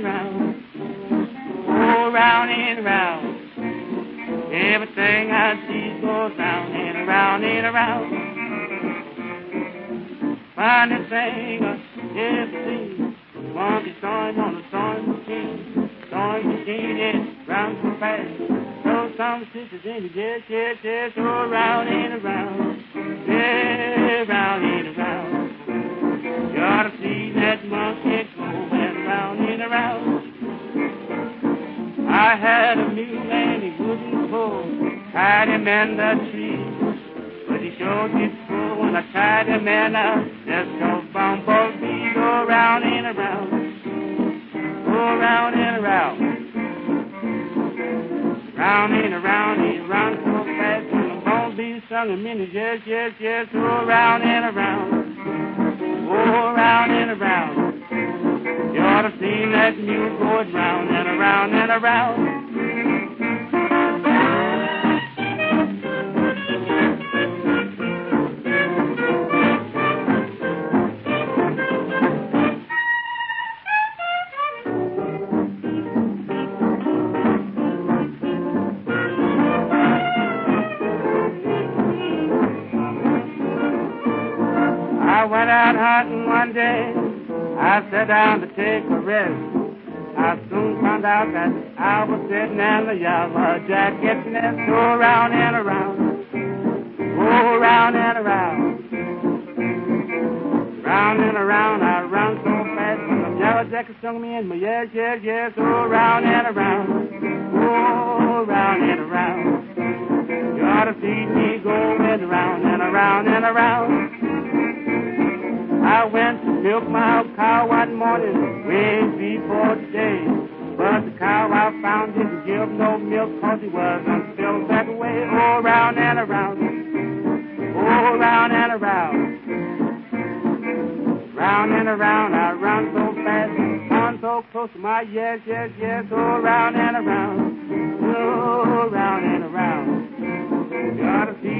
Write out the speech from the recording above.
and round, oh, round and round. Everything I see goes round and round and around. Finest thing I ever seen. Monkey sawing on the sewing machine. Sewing machine is round so fast. Throw some sisters in the yes, go round and around. Yeah, round and around. You ought to see that monkey going round and around. I had a mule and he wouldn't pull. Tied him in the tree. But he sure did pull when I tied him in a just go bumblebee. Go round and around. Go round and around. Round and around, he runs so fast. When the bumblebee sung him in his yes, go round and around. Go round and around. You ought to see that mule going round and around and around. I went out hunting one day. I sat down to take a rest. I soon found out that I was sitting in the yellow jacket nest. Go round and around. Go round and around. Round and around, I run so fast. The yellow jacket stung me in my yes. Go round and around. Go round and around. You ought to see me going round and around and around. I went to milk my cow one morning, way before day. But the cow I found didn't give no milk 'cause he wasn't built that way. Oh, round and around. Oh, round and around. Round and around, I run so fast. On so close to my yes. Oh, round and around. Oh, round and around. You ought to see